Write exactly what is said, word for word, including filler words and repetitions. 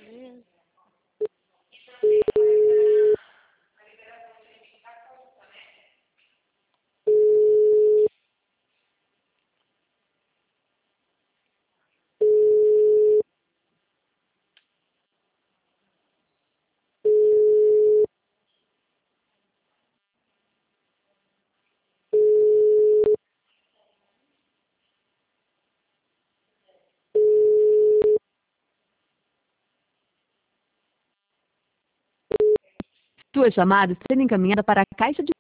É. Sua chamada está sendo encaminhada para a caixa de